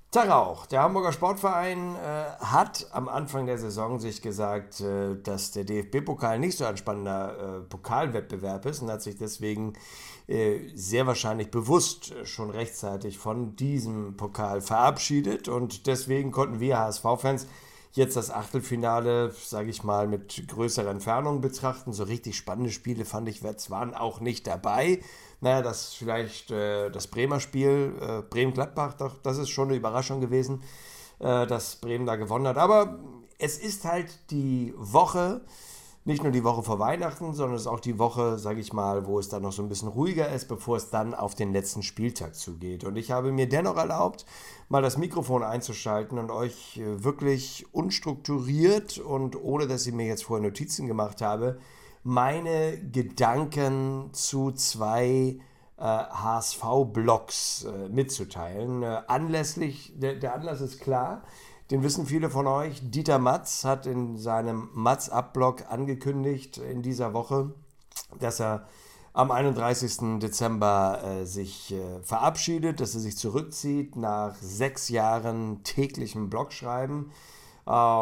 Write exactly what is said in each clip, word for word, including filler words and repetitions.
Tag auch. Der Hamburger Sportverein äh, hat am Anfang der Saison sich gesagt, äh, dass der D F B-Pokal nicht so ein spannender äh, Pokalwettbewerb ist und hat sich deswegen äh, sehr wahrscheinlich bewusst äh, schon rechtzeitig von diesem Pokal verabschiedet. Und deswegen konnten wir H S V-Fans jetzt das Achtelfinale, sage ich mal, mit größerer Entfernung betrachten. So richtig spannende Spiele fand ich, waren auch nicht dabei. Naja, das vielleicht äh, das Bremer Spiel, äh, Bremen-Gladbach, doch, das ist schon eine Überraschung gewesen, äh, dass Bremen da gewonnen hat. Aber es ist halt die Woche, nicht nur die Woche vor Weihnachten, sondern es ist auch die Woche, sage ich mal, wo es dann noch so ein bisschen ruhiger ist, bevor es dann auf den letzten Spieltag zugeht. Und ich habe mir dennoch erlaubt, mal das Mikrofon einzuschalten und euch äh, wirklich unstrukturiert und ohne, dass ich mir jetzt vorher Notizen gemacht habe, meine Gedanken zu zwei äh, H S V-Blogs äh, mitzuteilen. Äh, anlässlich, der, der Anlass ist klar, den wissen viele von euch. Dieter Matz hat in seinem Matz-Up-Blog angekündigt in dieser Woche, dass er am einunddreißigsten Dezember äh, sich äh, verabschiedet, dass er sich zurückzieht nach sechs Jahren täglichem Blogschreiben. Äh,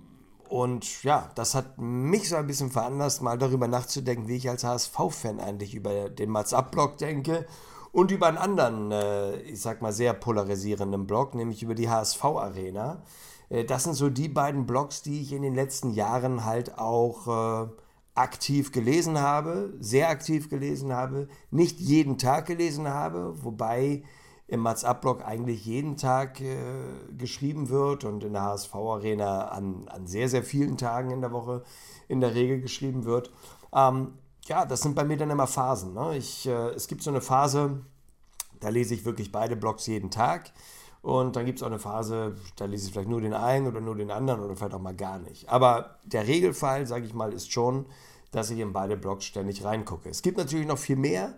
Und ja, das hat mich so ein bisschen veranlasst, mal darüber nachzudenken, wie ich als H S V-Fan eigentlich über den Mats-Up-Blog denke und über einen anderen, äh, ich sag mal, sehr polarisierenden Blog, nämlich über die H S V-Arena. Äh, das sind so die beiden Blogs, die ich in den letzten Jahren halt auch äh, aktiv gelesen habe, sehr aktiv gelesen habe, nicht jeden Tag gelesen habe, wobei im Mats-Up-Blog eigentlich jeden Tag äh, geschrieben wird und in der H S V-Arena an, an sehr, sehr vielen Tagen in der Woche in der Regel geschrieben wird. Ähm, ja, das sind bei mir dann immer Phasen. Ne? Ich, äh, es gibt so eine Phase, da lese ich wirklich beide Blogs jeden Tag. Und dann gibt es auch eine Phase, da lese ich vielleicht nur den einen oder nur den anderen oder vielleicht auch mal gar nicht. Aber der Regelfall, sage ich mal, ist schon, dass ich in beide Blogs ständig reingucke. Es gibt natürlich noch viel mehr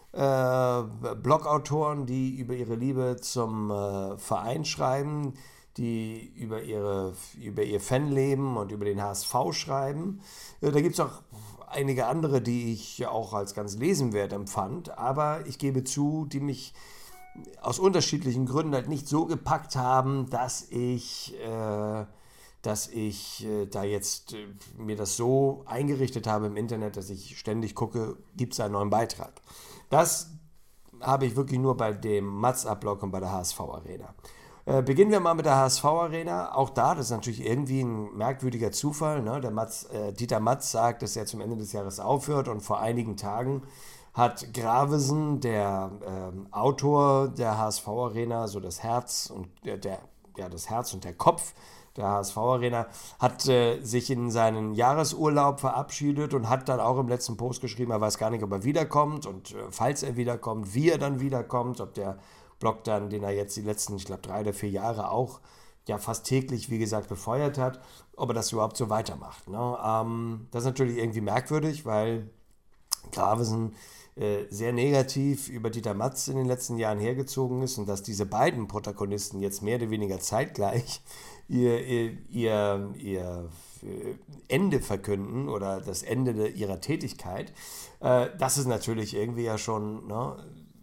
äh, Blogautoren, die über ihre Liebe zum äh, Verein schreiben, die über, ihre, über ihr Fanleben und über den H S V schreiben. Äh, da gibt es auch einige andere, die ich auch als ganz lesenswert empfand, aber ich gebe zu, die mich aus unterschiedlichen Gründen halt nicht so gepackt haben, dass ich, äh, dass ich äh, da jetzt äh, mir das so eingerichtet habe im Internet, dass ich ständig gucke, gibt es einen neuen Beitrag. Das habe ich wirklich nur bei dem Mats-Up-Blog und bei der H S V-Arena. Äh, beginnen wir mal mit der H S V-Arena. Auch da, das ist natürlich irgendwie ein merkwürdiger Zufall. Ne? Der Matz, äh, Dieter Matz sagt, dass er zum Ende des Jahres aufhört und vor einigen Tagen hat Gravesen, der ähm, Autor der H S V-Arena, so das Herz und der, der, ja, das Herz und der Kopf der H S V-Arena, hat äh, sich in seinen Jahresurlaub verabschiedet und hat dann auch im letzten Post geschrieben, er weiß gar nicht, ob er wiederkommt und äh, falls er wiederkommt, wie er dann wiederkommt, ob der Blog dann, den er jetzt die letzten, ich glaube, drei oder vier Jahre auch ja fast täglich, wie gesagt, befeuert hat, ob er das überhaupt so weitermacht. Ne? Ähm, das ist natürlich irgendwie merkwürdig, weil Gravesen äh, sehr negativ über Dieter Matz in den letzten Jahren hergezogen ist und dass diese beiden Protagonisten jetzt mehr oder weniger zeitgleich ihr, ihr, ihr, ihr Ende verkünden oder das Ende ihrer Tätigkeit, äh, das ist natürlich irgendwie ja schon ne,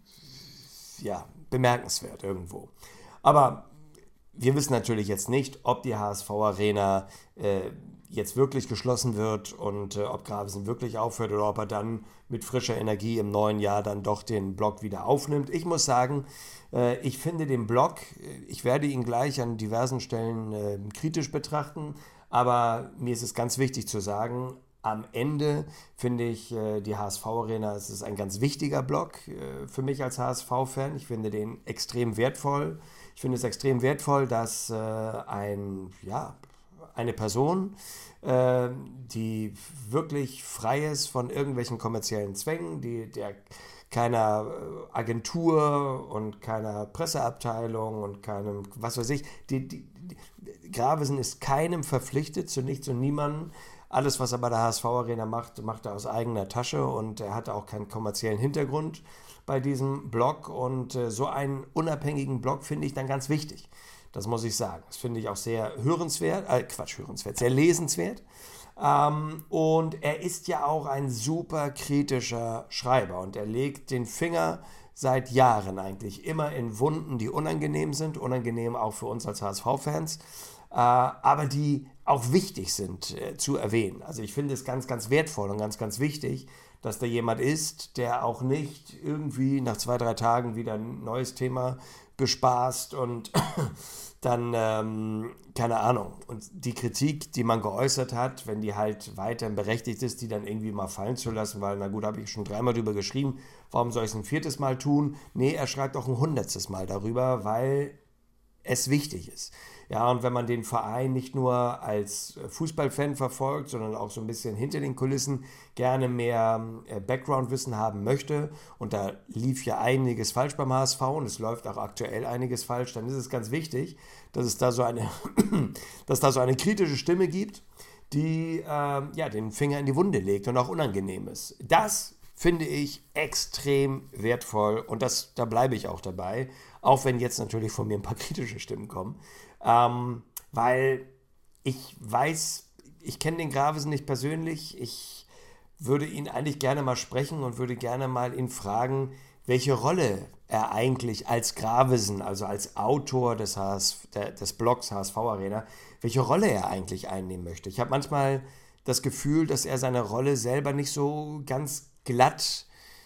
ja, bemerkenswert irgendwo. Aber wir wissen natürlich jetzt nicht, ob die H S V-Arena äh, jetzt wirklich geschlossen wird und äh, ob Gravesen wirklich aufhört oder ob er dann mit frischer Energie im neuen Jahr dann doch den Blog wieder aufnimmt. Ich muss sagen, äh, ich finde den Blog, ich werde ihn gleich an diversen Stellen äh, kritisch betrachten, aber mir ist es ganz wichtig zu sagen, am Ende finde ich äh, die H S V-Arena, es ist ein ganz wichtiger Blog äh, für mich als H S V-Fan. Ich finde den extrem wertvoll. Ich finde es extrem wertvoll, dass äh, ein, ja, eine Person, äh, die wirklich frei ist von irgendwelchen kommerziellen Zwängen, die der keiner Agentur und keiner Presseabteilung und keinem, was weiß ich, die, die, die Gravesen ist keinem verpflichtet, zu nichts und niemandem. Alles, was er bei der H S V-Arena macht, macht er aus eigener Tasche und er hat auch keinen kommerziellen Hintergrund bei diesem Blog und äh, so einen unabhängigen Blog finde ich dann ganz wichtig. Das muss ich sagen. Das finde ich auch sehr hörenswert, äh, Quatsch, hörenswert, sehr lesenswert. Ähm, und er ist ja auch ein super kritischer Schreiber und er legt den Finger seit Jahren eigentlich immer in Wunden, die unangenehm sind, unangenehm auch für uns als H S V-Fans, äh, aber die auch wichtig sind äh, zu erwähnen. Also ich finde es ganz, ganz wertvoll und ganz, ganz wichtig, dass da jemand ist, der auch nicht irgendwie nach zwei, drei Tagen wieder ein neues Thema bespaßt und dann, ähm, keine Ahnung, und die Kritik, die man geäußert hat, wenn die halt weiterhin berechtigt ist, die dann irgendwie mal fallen zu lassen, weil, na gut, habe ich schon dreimal drüber geschrieben, warum soll ich es ein viertes Mal tun? Nee, er schreibt auch ein hundertstes Mal darüber, weil es wichtig ist. Ja, und wenn man den Verein nicht nur als Fußballfan verfolgt, sondern auch so ein bisschen hinter den Kulissen gerne mehr äh, Background-Wissen haben möchte, und da lief ja einiges falsch beim H S V und es läuft auch aktuell einiges falsch, dann ist es ganz wichtig, dass es da so eine, dass da so eine kritische Stimme gibt, die äh, ja, den Finger in die Wunde legt und auch unangenehm ist. Das finde ich extrem wertvoll und das, da bleibe ich auch dabei, auch wenn jetzt natürlich von mir ein paar kritische Stimmen kommen, ähm, weil ich weiß, ich kenne den Gravesen nicht persönlich, ich würde ihn eigentlich gerne mal sprechen und würde gerne mal ihn fragen, welche Rolle er eigentlich als Gravesen, also als Autor des, H S, der, des Blogs H S V Arena, welche Rolle er eigentlich einnehmen möchte. Ich habe manchmal das Gefühl, dass er seine Rolle selber nicht so ganz glatt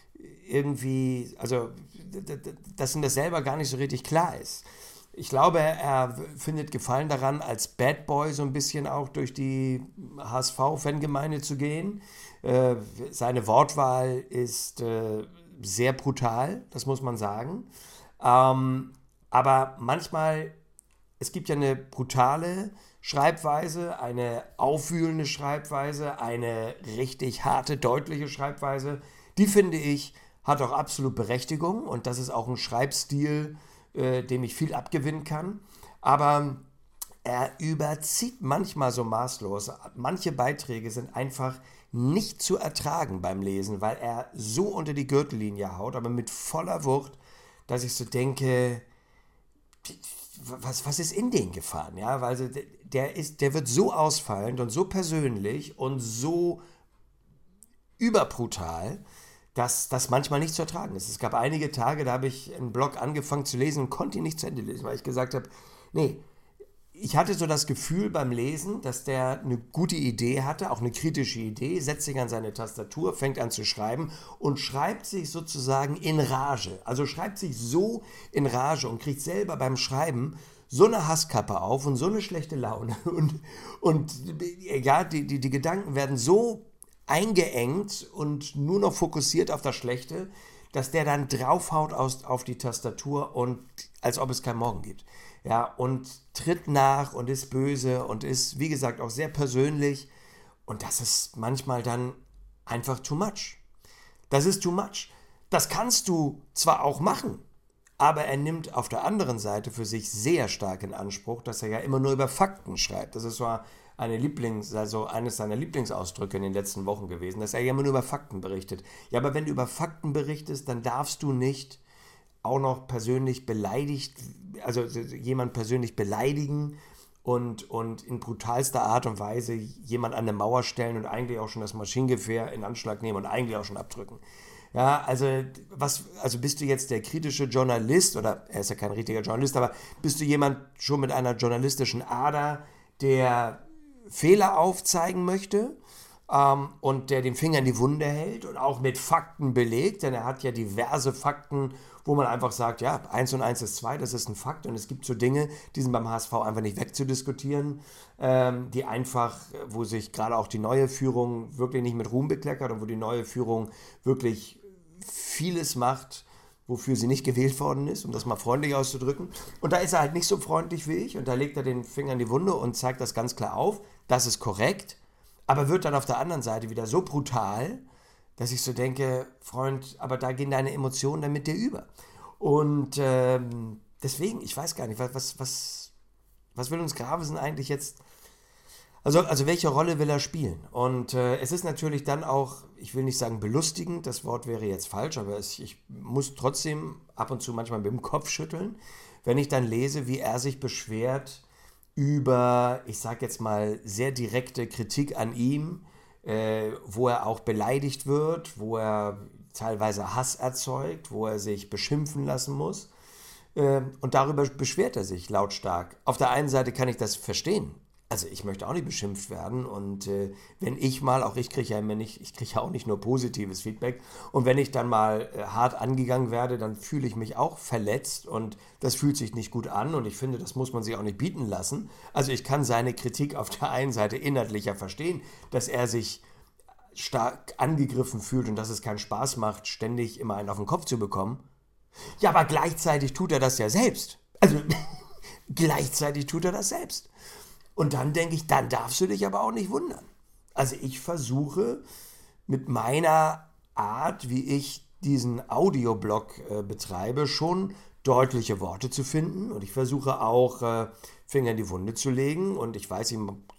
irgendwie, also dass ihm das selber gar nicht so richtig klar ist. Ich glaube, er findet Gefallen daran, als Bad Boy so ein bisschen auch durch die H S V-Fangemeinde zu gehen. Äh, seine Wortwahl ist äh, sehr brutal, das muss man sagen. Ähm, aber manchmal, es gibt ja eine brutale Schreibweise, eine aufwühlende Schreibweise, eine richtig harte, deutliche Schreibweise. Die finde ich, hat auch absolut Berechtigung und das ist auch ein Schreibstil, äh, dem ich viel abgewinnen kann. Aber er überzieht manchmal so maßlos. Manche Beiträge sind einfach nicht zu ertragen beim Lesen, weil er so unter die Gürtellinie haut, aber mit voller Wucht, dass ich so denke, was, was ist in den gefahren? Ja, weil also der, ist, der wird so ausfallend und so persönlich und so überbrutal, dass das manchmal nicht zu ertragen ist. Es gab einige Tage, da habe ich einen Blog angefangen zu lesen und konnte ihn nicht zu Ende lesen, weil ich gesagt habe, nee, ich hatte so das Gefühl beim Lesen, dass der eine gute Idee hatte, auch eine kritische Idee, setzt sich an seine Tastatur, fängt an zu schreiben und schreibt sich sozusagen in Rage. Also schreibt sich so in Rage und kriegt selber beim Schreiben so eine Hasskappe auf und so eine schlechte Laune. Und, und ja, die, die, die Gedanken werden so eingeengt und nur noch fokussiert auf das Schlechte, dass der dann draufhaut aus, auf die Tastatur und als ob es keinen Morgen gibt. Ja, und tritt nach und ist böse und ist, wie gesagt, auch sehr persönlich. Und das ist manchmal dann einfach too much. Das ist too much. Das kannst du zwar auch machen, aber er nimmt auf der anderen Seite für sich sehr stark in Anspruch, dass er ja immer nur über Fakten schreibt. Das ist so eine Lieblings, also eines seiner Lieblingsausdrücke in den letzten Wochen gewesen, dass er ja immer nur über Fakten berichtet. Ja, aber wenn du über Fakten berichtest, dann darfst du nicht auch noch persönlich beleidigt, also jemand persönlich beleidigen und, und in brutalster Art und Weise jemand an eine Mauer stellen und eigentlich auch schon das Maschinengewehr in Anschlag nehmen und eigentlich auch schon abdrücken. Ja, also, was, also bist du jetzt der kritische Journalist, oder er ist ja kein richtiger Journalist, aber bist du jemand schon mit einer journalistischen Ader, der Fehler aufzeigen möchte ähm, und der den Finger in die Wunde hält und auch mit Fakten belegt, denn er hat ja diverse Fakten, wo man einfach sagt, ja, eins und eins ist zwei, das ist ein Fakt und es gibt so Dinge, die sind beim H S V einfach nicht wegzudiskutieren, ähm, die einfach, wo sich gerade auch die neue Führung wirklich nicht mit Ruhm bekleckert und wo die neue Führung wirklich vieles macht, wofür sie nicht gewählt worden ist, um das mal freundlich auszudrücken. Und da ist er halt nicht so freundlich wie ich und da legt er den Finger in die Wunde und zeigt das ganz klar auf, das ist korrekt, aber wird dann auf der anderen Seite wieder so brutal, dass ich so denke, Freund, aber da gehen deine Emotionen dann mit dir über. Und ähm, deswegen, ich weiß gar nicht, was, was, was will uns Gravesen eigentlich jetzt, also, also welche Rolle will er spielen? Und äh, es ist natürlich dann auch, ich will nicht sagen belustigend, das Wort wäre jetzt falsch, aber es, ich muss trotzdem ab und zu manchmal mit dem Kopf schütteln, wenn ich dann lese, wie er sich beschwert über, ich sag jetzt mal, sehr direkte Kritik an ihm, Äh, wo er auch beleidigt wird, wo er teilweise Hass erzeugt, wo er sich beschimpfen lassen muss. Äh, und darüber beschwert er sich lautstark. Auf der einen Seite kann ich das verstehen. Also ich möchte auch nicht beschimpft werden und äh, wenn ich mal, auch ich kriege ja immer nicht, ich kriege ja auch nicht nur positives Feedback und wenn ich dann mal äh, hart angegangen werde, dann fühle ich mich auch verletzt und das fühlt sich nicht gut an und ich finde, das muss man sich auch nicht bieten lassen. Also ich kann seine Kritik auf der einen Seite inhaltlich ja verstehen, dass er sich stark angegriffen fühlt und dass es keinen Spaß macht, ständig immer einen auf den Kopf zu bekommen. Ja, aber gleichzeitig tut er das ja selbst. Also gleichzeitig tut er das selbst. Und dann denke ich, dann darfst du dich aber auch nicht wundern. Also ich versuche mit meiner Art, wie ich diesen Audioblog äh, betreibe, schon deutliche Worte zu finden. Und ich versuche auch, äh, Finger in die Wunde zu legen. Und ich weiß, ich,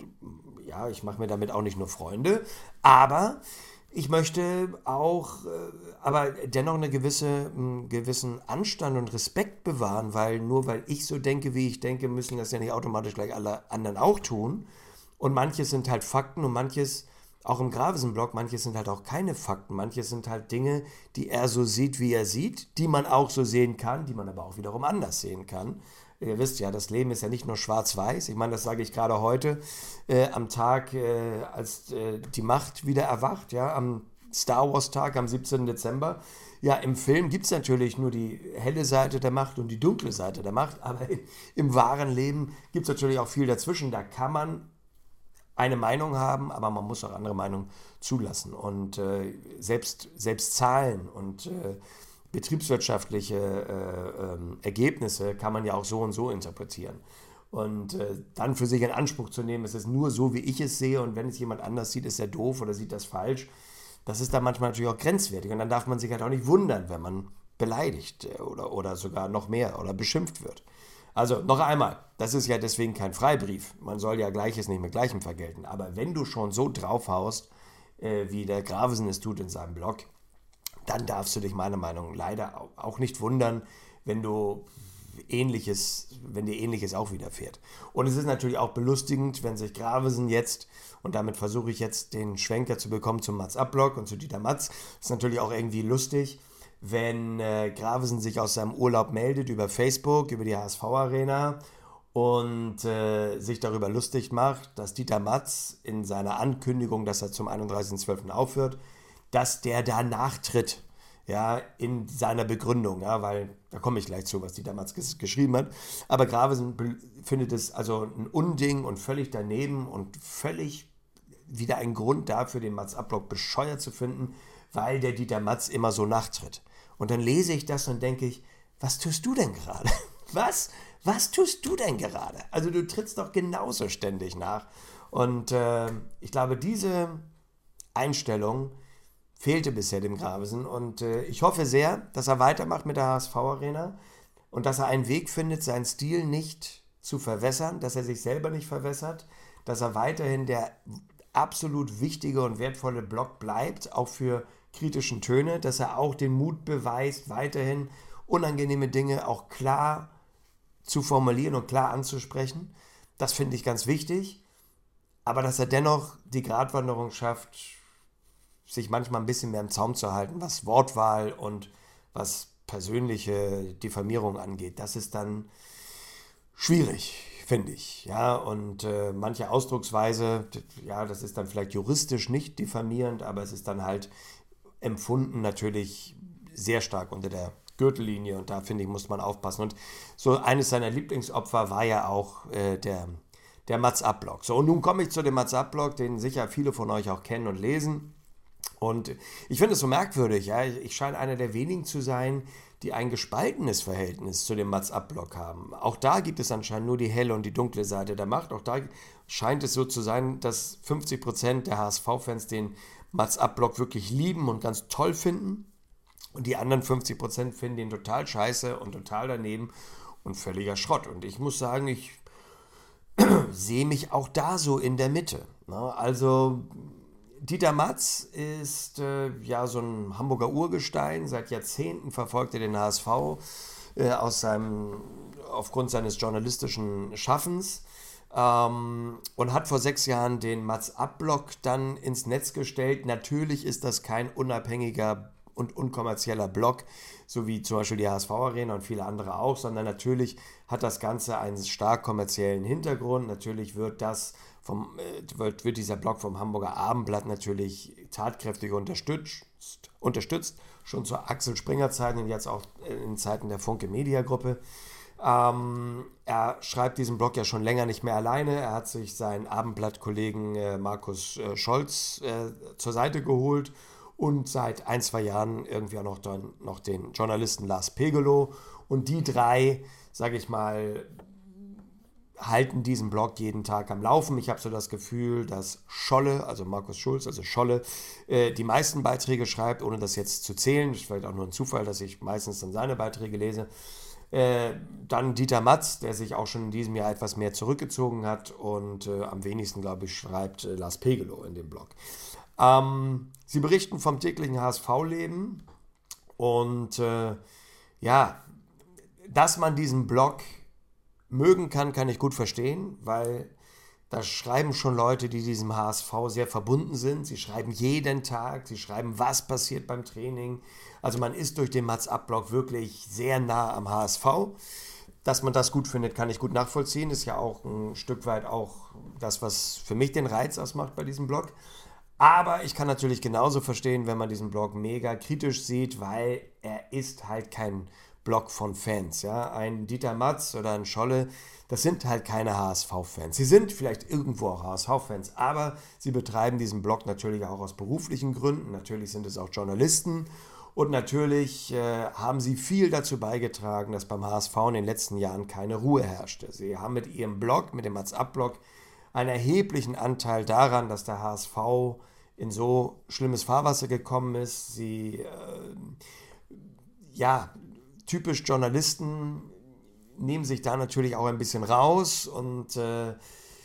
ja, ich mache mir damit auch nicht nur Freunde. Aber ich möchte auch, äh, aber dennoch eine gewisse, einen gewissen Anstand und Respekt bewahren, weil nur weil ich so denke, wie ich denke, müssen das ja nicht automatisch gleich alle anderen auch tun. Und manches sind halt Fakten und manches, auch im Gravesen-Blog, manches sind halt auch keine Fakten. Manches sind halt Dinge, die er so sieht, wie er sieht, die man auch so sehen kann, die man aber auch wiederum anders sehen kann. Ihr wisst ja, das Leben ist ja nicht nur schwarz-weiß. Ich meine, das sage ich gerade heute äh, am Tag, äh, als äh, die Macht wieder erwacht, ja, am Star Wars Tag, am siebzehnten Dezember. Ja, im Film gibt es natürlich nur die helle Seite der Macht und die dunkle Seite der Macht, aber im wahren Leben gibt es natürlich auch viel dazwischen. Da kann man eine Meinung haben, aber man muss auch andere Meinungen zulassen. Und äh, selbst, selbst Zahlen und äh, betriebswirtschaftliche äh, ähm, Ergebnisse kann man ja auch so und so interpretieren. Und äh, dann für sich in Anspruch zu nehmen, es ist nur so, wie ich es sehe und wenn es jemand anders sieht, ist er doof oder sieht das falsch, das ist dann manchmal natürlich auch grenzwertig. Und dann darf man sich halt auch nicht wundern, wenn man beleidigt oder, oder sogar noch mehr oder beschimpft wird. Also noch einmal, das ist ja deswegen kein Freibrief. Man soll ja Gleiches nicht mit Gleichem vergelten. Aber wenn du schon so draufhaust, äh, wie der Gravesen es tut in seinem Blog, dann darfst du dich meiner Meinung nach leider auch nicht wundern, wenn du Ähnliches, wenn dir Ähnliches auch widerfährt. Und es ist natürlich auch belustigend, wenn sich Gravesen jetzt, und damit versuche ich jetzt den Schwenker zu bekommen zum Mats-Up-Blog und zu Dieter Matz, ist natürlich auch irgendwie lustig, wenn äh, Gravesen sich aus seinem Urlaub meldet über Facebook, über die H S V-Arena und äh, sich darüber lustig macht, dass Dieter Matz in seiner Ankündigung, dass er zum einunddreißigsten zwölften aufhört, dass der da nachtritt, ja, in seiner Begründung, ja, weil, da komme ich gleich zu, was die damals ges- geschrieben hat, aber Gravesen be- findet es also ein Unding und völlig daneben und völlig wieder ein Grund dafür, den Mats-Up-Blog bescheuert zu finden, weil der Dieter Matz immer so nachtritt. Und dann lese ich das und denke ich, was tust du denn gerade? Was? Was tust du denn gerade? Also du trittst doch genauso ständig nach. Und äh, ich glaube, diese Einstellung fehlte bisher dem Gravesen und äh, ich hoffe sehr, dass er weitermacht mit der H S V-Arena und dass er einen Weg findet, seinen Stil nicht zu verwässern, dass er sich selber nicht verwässert, dass er weiterhin der absolut wichtige und wertvolle Blog bleibt, auch für kritischen Töne, dass er auch den Mut beweist, weiterhin unangenehme Dinge auch klar zu formulieren und klar anzusprechen. Das finde ich ganz wichtig, aber dass er dennoch die Gratwanderung schafft, sich manchmal ein bisschen mehr im Zaum zu halten, was Wortwahl und was persönliche Diffamierung angeht. Das ist dann schwierig, finde ich. Ja, und äh, manche Ausdrucksweise, ja, das ist dann vielleicht juristisch nicht diffamierend, aber es ist dann halt empfunden natürlich sehr stark unter der Gürtellinie und da, finde ich, muss man aufpassen. Und so eines seiner Lieblingsopfer war ja auch äh, der, der Mats-Up-Blog. So, und nun komme ich zu dem Mats-Up-Blog, den sicher viele von euch auch kennen und lesen. Und ich finde es so merkwürdig, ja, ich scheine einer der wenigen zu sein, die ein gespaltenes Verhältnis zu dem Mats-Up-Blog haben. Auch da gibt es anscheinend nur die helle und die dunkle Seite der Macht. Auch da scheint es so zu sein, dass fünfzig Prozent der H S V-Fans den Mats-Up-Blog wirklich lieben und ganz toll finden. Und die anderen fünfzig Prozent finden den total scheiße und total daneben und völliger Schrott. Und ich muss sagen, ich sehe mich auch da so in der Mitte. Also Dieter Matz ist äh, ja so ein Hamburger Urgestein. Seit Jahrzehnten verfolgt er den H S V äh, aus seinem, aufgrund seines journalistischen Schaffens ähm, und hat vor sechs Jahren den Mats-Up-Blog dann ins Netz gestellt. Natürlich ist das kein unabhängiger und unkommerzieller Blog, so wie zum Beispiel die H S V-Arena und viele andere auch, sondern natürlich hat das Ganze einen stark kommerziellen Hintergrund. Natürlich wird das vom, äh, wird, wird dieser Blog vom Hamburger Abendblatt natürlich tatkräftig unterstützt, unterstützt, schon zur Axel Springer Zeiten und jetzt auch in Zeiten der Funke Media Gruppe. Ähm, er schreibt diesen Blog ja schon länger nicht mehr alleine. Er hat sich seinen Abendblatt-Kollegen äh, Markus äh, Scholz äh, zur Seite geholt und seit ein, zwei Jahren irgendwie auch noch, dann, noch den Journalisten Lars Pegelow. Und die drei, sage ich mal, halten diesen Blog jeden Tag am Laufen. Ich habe so das Gefühl, dass Scholle, also Markus Schulz, also Scholle, äh, die meisten Beiträge schreibt, ohne das jetzt zu zählen. Das ist vielleicht auch nur ein Zufall, dass ich meistens dann seine Beiträge lese. Äh, dann Dieter Matz, der sich auch schon in diesem Jahr etwas mehr zurückgezogen hat und äh, am wenigsten, glaube ich, schreibt äh, Lars Pegelow in dem Blog. Ähm, sie berichten vom täglichen H S V-Leben und äh, ja, dass man diesen Blog mögen kann, kann ich gut verstehen, weil da schreiben schon Leute, die diesem H S V sehr verbunden sind. Sie schreiben jeden Tag, sie schreiben, was passiert beim Training. Also man ist durch den Mats-Up-Blog wirklich sehr nah am H S V. Dass man das gut findet, kann ich gut nachvollziehen. Ist ja auch ein Stück weit auch das, was für mich den Reiz ausmacht bei diesem Blog. Aber ich kann natürlich genauso verstehen, wenn man diesen Blog mega kritisch sieht, weil er ist halt kein Blog von Fans. Ja? Ein Dieter Matz oder ein Scholle, das sind halt keine H S V-Fans. Sie sind vielleicht irgendwo auch H S V-Fans, aber sie betreiben diesen Blog natürlich auch aus beruflichen Gründen. Natürlich sind es auch Journalisten und natürlich äh, haben sie viel dazu beigetragen, dass beim H S V in den letzten Jahren keine Ruhe herrschte. Sie haben mit ihrem Blog, mit dem Mats-Up-Blog, einen erheblichen Anteil daran, dass der H S V in so schlimmes Fahrwasser gekommen ist. Sie, äh, ja, typisch Journalisten nehmen sich da natürlich auch ein bisschen raus und äh,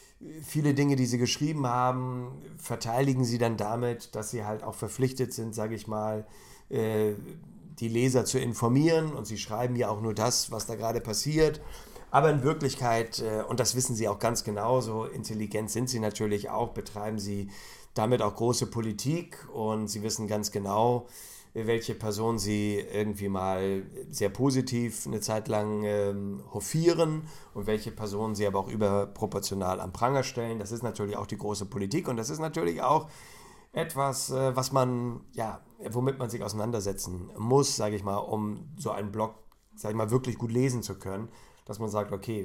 viele Dinge, die sie geschrieben haben, verteidigen sie dann damit, dass sie halt auch verpflichtet sind, sage ich mal, äh, die Leser zu informieren und sie schreiben ja auch nur das, was da gerade passiert. Aber in Wirklichkeit, äh, und das wissen sie auch ganz genau, so intelligent sind sie natürlich auch, betreiben sie damit auch große Politik und sie wissen ganz genau, welche Person sie irgendwie mal sehr positiv eine Zeit lang ähm, hofieren und welche Personen sie aber auch überproportional am Pranger stellen. Das ist natürlich auch die große Politik und das ist natürlich auch etwas, äh, was man, ja, womit man sich auseinandersetzen muss, sage ich mal, um so einen Blog, sage ich mal, wirklich gut lesen zu können, dass man sagt, okay,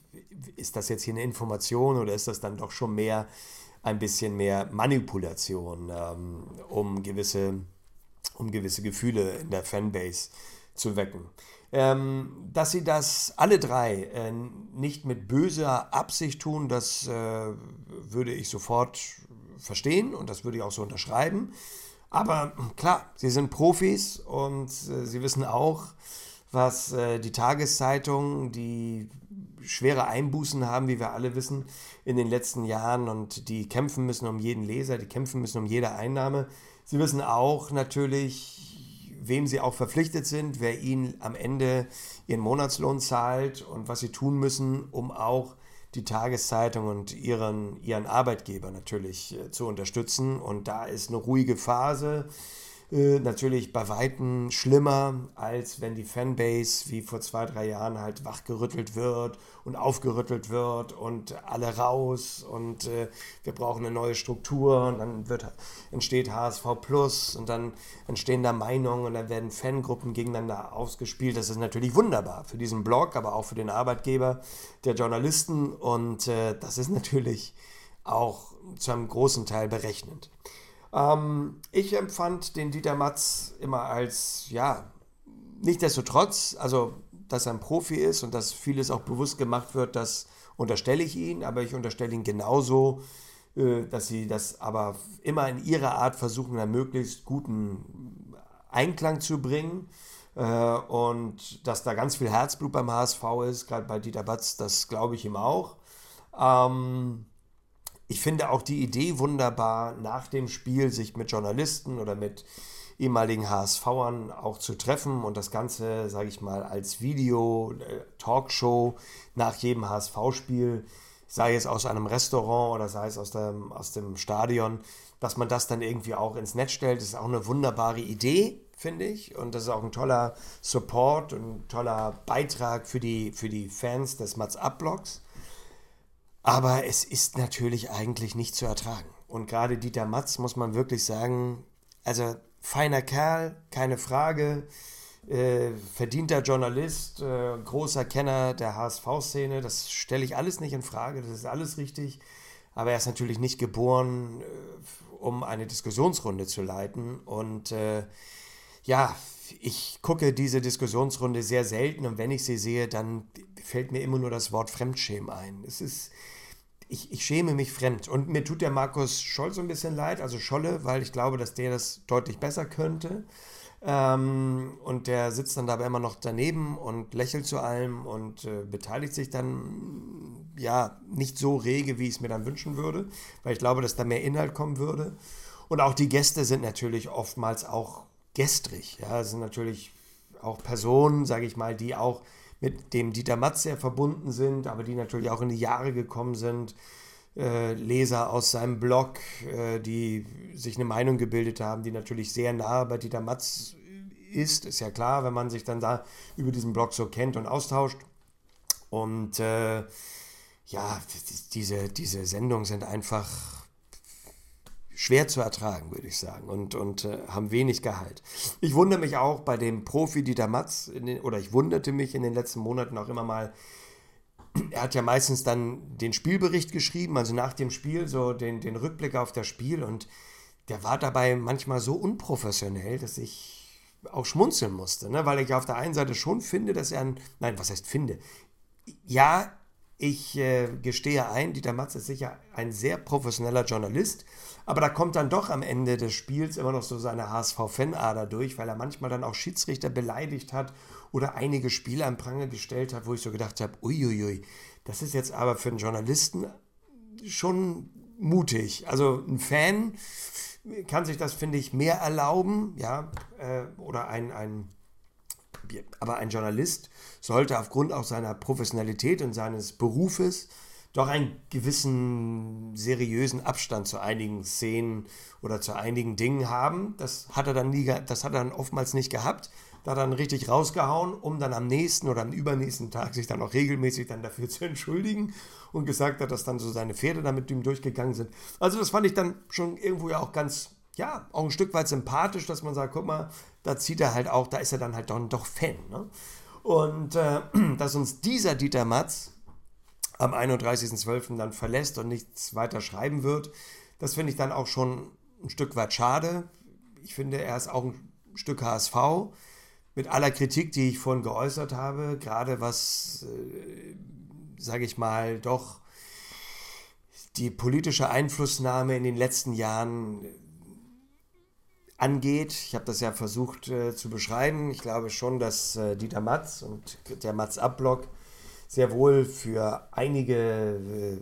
ist das jetzt hier eine Information oder ist das dann doch schon mehr, ein bisschen mehr Manipulation, ähm, um gewisse um gewisse Gefühle in der Fanbase zu wecken. Ähm, dass sie das alle drei äh, nicht mit böser Absicht tun, das äh, würde ich sofort verstehen und das würde ich auch so unterschreiben. Aber klar, sie sind Profis und äh, sie wissen auch, was äh, die Tageszeitungen, die schwere Einbußen haben, wie wir alle wissen, in den letzten Jahren und die kämpfen müssen um jeden Leser, die kämpfen müssen um jede Einnahme. Sie wissen auch natürlich, wem sie auch verpflichtet sind, wer ihnen am Ende ihren Monatslohn zahlt und was sie tun müssen, um auch die Tageszeitung und ihren, ihren Arbeitgeber natürlich äh, zu unterstützen. Und da ist eine ruhige Phase. Äh, natürlich bei Weitem schlimmer, als wenn die Fanbase wie vor zwei, drei Jahren halt wachgerüttelt wird und aufgerüttelt wird und alle raus und äh, wir brauchen eine neue Struktur und dann wird, entsteht H S V Plus und dann entstehen da Meinungen und dann werden Fangruppen gegeneinander ausgespielt. Das ist natürlich wunderbar für diesen Blog, aber auch für den Arbeitgeber der Journalisten und äh, das ist natürlich auch zu einem großen Teil berechnend. Ähm, ich empfand den Dieter Matz immer als, ja, nichtsdestotrotz, also dass er ein Profi ist und dass vieles auch bewusst gemacht wird, das unterstelle ich ihn, aber ich unterstelle ihn genauso, äh, dass sie das aber immer in ihrer Art versuchen, einen möglichst guten Einklang zu bringen äh, und dass da ganz viel Herzblut beim H S V ist, gerade bei Dieter Matz, das glaube ich ihm auch. Ähm, Ich finde auch die Idee wunderbar, nach dem Spiel sich mit Journalisten oder mit ehemaligen HSVern auch zu treffen und das Ganze, sage ich mal, als Video, äh, Talkshow nach jedem H S V-Spiel, sei es aus einem Restaurant oder sei es aus dem, aus dem Stadion, dass man das dann irgendwie auch ins Netz stellt. Das ist auch eine wunderbare Idee, finde ich. Und das ist auch ein toller Support und ein toller Beitrag für die, für die Fans des Mats-Up-Blogs. Aber es ist natürlich eigentlich nicht zu ertragen. Und gerade Dieter Matz, muss man wirklich sagen, also feiner Kerl, keine Frage, äh, verdienter Journalist, äh, großer Kenner der H S V-Szene, das stelle ich alles nicht in Frage, das ist alles richtig. Aber er ist natürlich nicht geboren, äh, um eine Diskussionsrunde zu leiten. Und äh, ja, ich gucke diese Diskussionsrunde sehr selten und wenn ich sie sehe, dann fällt mir immer nur das Wort Fremdschämen ein. Es ist, ich, ich schäme mich fremd und mir tut der Markus Scholl so ein bisschen leid, also Scholle, weil ich glaube, dass der das deutlich besser könnte. Ähm, und der sitzt dann dabei immer noch daneben und lächelt zu allem und äh, beteiligt sich dann ja nicht so rege, wie ich es mir dann wünschen würde, weil ich glaube, dass da mehr Inhalt kommen würde. Und auch die Gäste sind natürlich oftmals auch gestrig. Ja, es sind natürlich auch Personen, sage ich mal, die auch mit dem Dieter Matz sehr verbunden sind, aber die natürlich auch in die Jahre gekommen sind. Äh, Leser aus seinem Blog, äh, die sich eine Meinung gebildet haben, die natürlich sehr nahe bei Dieter Matz ist. Ist ja klar, wenn man sich dann da über diesen Blog so kennt und austauscht. Und äh, ja, diese, diese Sendungen sind einfach schwer zu ertragen, würde ich sagen, und, und äh, haben wenig Gehalt. Ich wundere mich auch bei dem Profi Dieter Matz, in den, oder ich wunderte mich in den letzten Monaten auch immer mal, er hat ja meistens dann den Spielbericht geschrieben, also nach dem Spiel so den, den Rückblick auf das Spiel und der war dabei manchmal so unprofessionell, dass ich auch schmunzeln musste, ne? Weil ich auf der einen Seite schon finde, dass er ein, nein, was heißt finde? Ja, ich äh, gestehe ein, Dieter Matz ist sicher ein sehr professioneller Journalist, aber da kommt dann doch am Ende des Spiels immer noch so seine H S V-Fanader durch, weil er manchmal dann auch Schiedsrichter beleidigt hat oder einige Spieler an Pranger gestellt hat, wo ich so gedacht habe, uiuiui, das ist jetzt aber für einen Journalisten schon mutig. Also ein Fan kann sich das, finde ich, mehr erlauben, ja, äh, oder ein, ein aber ein Journalist sollte aufgrund auch seiner Professionalität und seines Berufes doch einen gewissen seriösen Abstand zu einigen Szenen oder zu einigen Dingen haben. Das hat er dann nie, das hat er dann oftmals nicht gehabt. Da hat er dann richtig rausgehauen, um dann am nächsten oder am übernächsten Tag sich dann auch regelmäßig dann dafür zu entschuldigen und gesagt hat, dass dann so seine Pferde da mit ihm durchgegangen sind. Also das fand ich dann schon irgendwo ja auch ganz, ja, auch ein Stück weit sympathisch, dass man sagt, guck mal, da zieht er halt auch, da ist er dann halt doch, doch Fan. Ne? Und äh, dass uns dieser Dieter Matz am einunddreißigsten zwölften dann verlässt und nichts weiter schreiben wird, das finde ich dann auch schon ein Stück weit schade. Ich finde, er ist auch ein Stück H S V, mit aller Kritik, die ich vorhin geäußert habe, gerade was, äh, sage ich mal, doch die politische Einflussnahme in den letzten Jahren angeht. Ich habe das ja versucht äh, zu beschreiben. Ich glaube schon, dass äh, Dieter Matz und der Mats-Up-Blog sehr wohl für einige äh,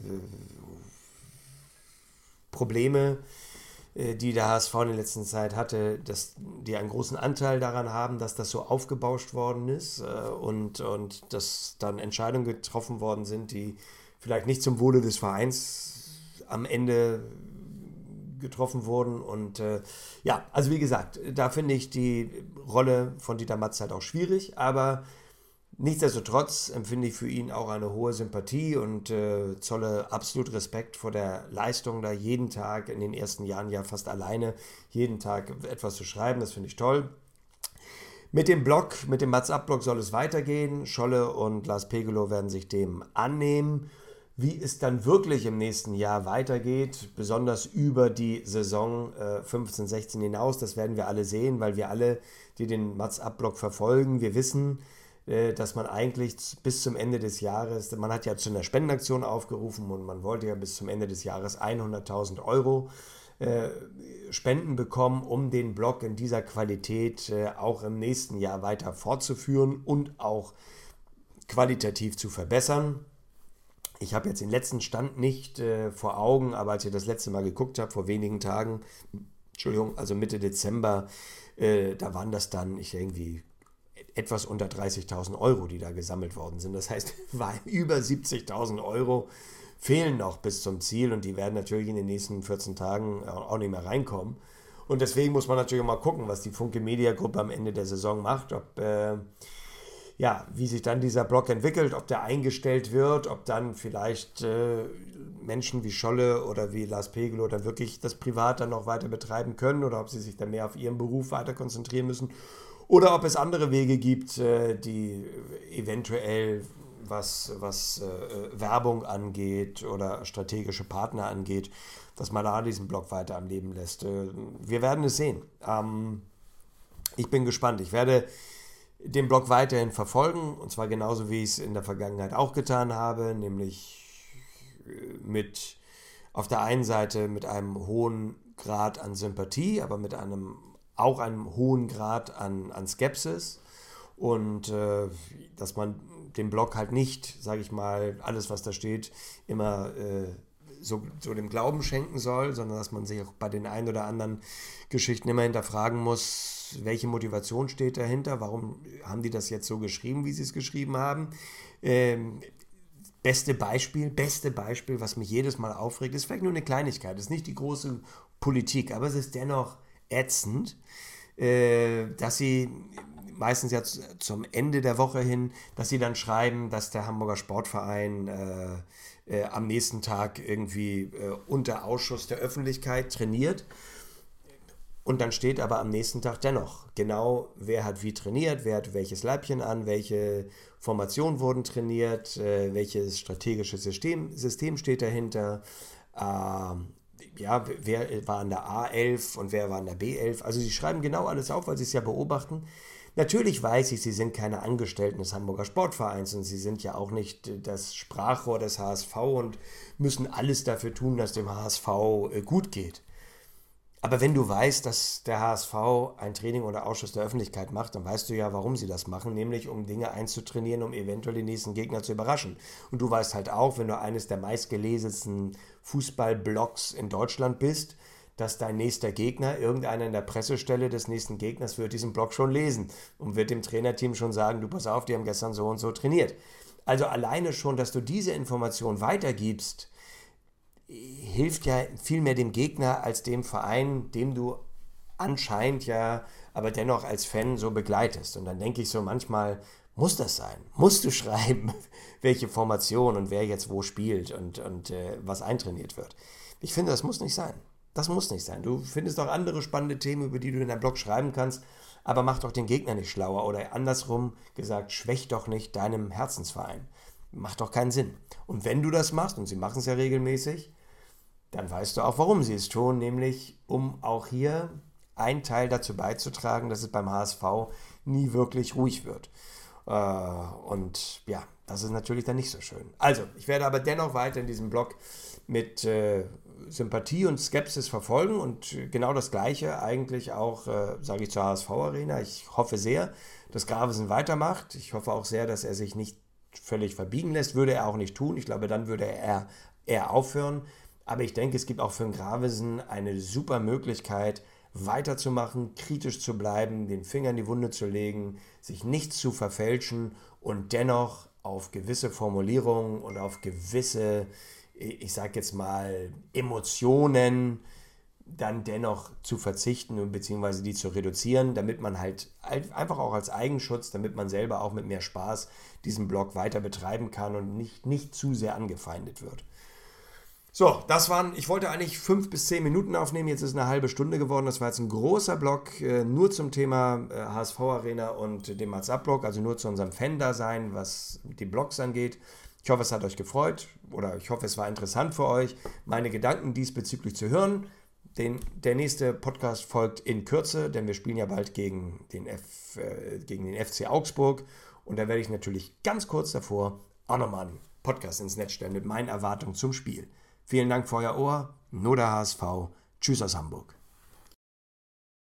Probleme, äh, die der H S V in der letzten Zeit hatte, dass die einen großen Anteil daran haben, dass das so aufgebauscht worden ist äh, und, und dass dann Entscheidungen getroffen worden sind, die vielleicht nicht zum Wohle des Vereins am Ende getroffen wurden. Und äh, ja, also wie gesagt, da finde ich die Rolle von Dieter Matz halt auch schwierig, aber nichtsdestotrotz empfinde ich für ihn auch eine hohe Sympathie und äh, zolle absolut Respekt vor der Leistung, da jeden Tag in den ersten Jahren ja fast alleine jeden Tag etwas zu schreiben. Das finde ich toll. Mit dem Blog, mit dem Mats-Up-Blog soll es weitergehen. Scholle und Lars Pegelow werden sich dem annehmen. Wie es dann wirklich im nächsten Jahr weitergeht, besonders über die Saison äh, fünfzehn sechzehn hinaus, das werden wir alle sehen, weil wir alle, die den Mats-Up-Blog verfolgen, wir wissen, äh, dass man eigentlich bis zum Ende des Jahres, man hat ja zu einer Spendenaktion aufgerufen und man wollte ja bis zum Ende des Jahres hunderttausend Euro äh, Spenden bekommen, um den Blog in dieser Qualität äh, auch im nächsten Jahr weiter fortzuführen und auch qualitativ zu verbessern. Ich habe jetzt den letzten Stand nicht äh, vor Augen, aber als ich das letzte Mal geguckt habe, vor wenigen Tagen, Entschuldigung, also Mitte Dezember, äh, da waren das dann ich irgendwie etwas unter dreißigtausend Euro, die da gesammelt worden sind. Das heißt, über siebzigtausend Euro fehlen noch bis zum Ziel und die werden natürlich in den nächsten vierzehn Tagen auch nicht mehr reinkommen. Und deswegen muss man natürlich auch mal gucken, was die Funke Media Gruppe am Ende der Saison macht, ob äh, ja, wie sich dann dieser Blog entwickelt, ob der eingestellt wird, ob dann vielleicht äh, Menschen wie Scholle oder wie Lars Pegelow dann wirklich das Privat dann noch weiter betreiben können oder ob sie sich dann mehr auf ihren Beruf weiter konzentrieren müssen oder ob es andere Wege gibt, äh, die eventuell was, was äh, Werbung angeht oder strategische Partner angeht, dass man da diesen Blog weiter am Leben lässt. Äh, wir werden es sehen. Ähm, ich bin gespannt. Ich werde den Blog weiterhin verfolgen, und zwar genauso, wie ich es in der Vergangenheit auch getan habe, nämlich mit auf der einen Seite mit einem hohen Grad an Sympathie, aber mit einem auch einem hohen Grad an, an Skepsis und äh, dass man dem Blog halt nicht, sage ich mal, alles, was da steht, immer äh, so, so dem Glauben schenken soll, sondern dass man sich auch bei den ein oder anderen Geschichten immer hinterfragen muss, welche Motivation steht dahinter, warum haben die das jetzt so geschrieben, wie sie es geschrieben haben. Ähm, beste Beispiel, beste Beispiel, was mich jedes Mal aufregt, ist vielleicht nur eine Kleinigkeit, ist nicht die große Politik, aber es ist dennoch ätzend, äh, dass sie meistens ja zum Ende der Woche hin, dass sie dann schreiben, dass der Hamburger Sportverein äh, äh, am nächsten Tag irgendwie äh, unter Ausschuss der Öffentlichkeit trainiert. Und dann steht aber am nächsten Tag dennoch genau, wer hat wie trainiert, wer hat welches Leibchen an, welche Formationen wurden trainiert, äh, welches strategische System, System steht dahinter, äh, ja, wer war an der A elf und wer war an der B elf. Also sie schreiben genau alles auf, weil sie es ja beobachten. Natürlich weiß ich, sie sind keine Angestellten des Hamburger Sportvereins und sie sind ja auch nicht das Sprachrohr des H S V und müssen alles dafür tun, dass dem H S V äh, gut geht. Aber wenn du weißt, dass der H S V ein Training oder Ausschuss der Öffentlichkeit macht, dann weißt du ja, warum sie das machen, nämlich um Dinge einzutrainieren, um eventuell den nächsten Gegner zu überraschen. Und du weißt halt auch, wenn du eines der meistgelesensten Fußballblogs in Deutschland bist, dass dein nächster Gegner, irgendeiner in der Pressestelle des nächsten Gegners, wird diesen Blog schon lesen und wird dem Trainerteam schon sagen, du pass auf, die haben gestern so und so trainiert. Also alleine schon, dass du diese Information weitergibst, hilft ja viel mehr dem Gegner als dem Verein, dem du anscheinend ja aber dennoch als Fan so begleitest. Und dann denke ich so manchmal, muss das sein? Musst du schreiben, welche Formation und wer jetzt wo spielt und, und äh, was eintrainiert wird? Ich finde, das muss nicht sein. Das muss nicht sein. Du findest auch andere spannende Themen, über die du in deinem Blog schreiben kannst, aber mach doch den Gegner nicht schlauer oder andersrum gesagt, schwäch doch nicht deinem Herzensverein. Macht doch keinen Sinn. Und wenn du das machst, und sie machen es ja regelmäßig, dann weißt du auch, warum sie es tun, nämlich um auch hier einen Teil dazu beizutragen, dass es beim H S V nie wirklich ruhig wird. Äh, und ja, das ist natürlich dann nicht so schön. Also, ich werde aber dennoch weiter in diesem Blog mit äh, Sympathie und Skepsis verfolgen und genau das Gleiche eigentlich auch, äh, sage ich, zur H S V-Arena. Ich hoffe sehr, dass Gravesen weitermacht. Ich hoffe auch sehr, dass er sich nicht völlig verbiegen lässt. Würde er auch nicht tun. Ich glaube, dann würde er eher aufhören. Aber ich denke, es gibt auch für den Gravesen eine super Möglichkeit, weiterzumachen, kritisch zu bleiben, den Finger in die Wunde zu legen, sich nicht zu verfälschen und dennoch auf gewisse Formulierungen und auf gewisse, ich sage jetzt mal, Emotionen dann dennoch zu verzichten bzw. die zu reduzieren, damit man halt einfach auch als Eigenschutz, damit man selber auch mit mehr Spaß diesen Blog weiter betreiben kann und nicht, nicht zu sehr angefeindet wird. So, das waren, ich wollte eigentlich fünf bis zehn Minuten aufnehmen, jetzt ist eine halbe Stunde geworden. Das war jetzt ein großer Blog, äh, nur zum Thema äh, H S V-Arena und dem WhatsApp-Blog, also nur zu unserem Fan-Dasein, was die Blogs angeht. Ich hoffe, es hat euch gefreut oder ich hoffe, es war interessant für euch, meine Gedanken diesbezüglich zu hören. Den, der nächste Podcast folgt in Kürze, denn wir spielen ja bald gegen den, F, äh, gegen den F C Augsburg und da werde ich natürlich ganz kurz davor auch nochmal einen Podcast ins Netz stellen mit meinen Erwartungen zum Spiel. Vielen Dank für euer Ohr. Nur der H S V. Tschüss aus Hamburg.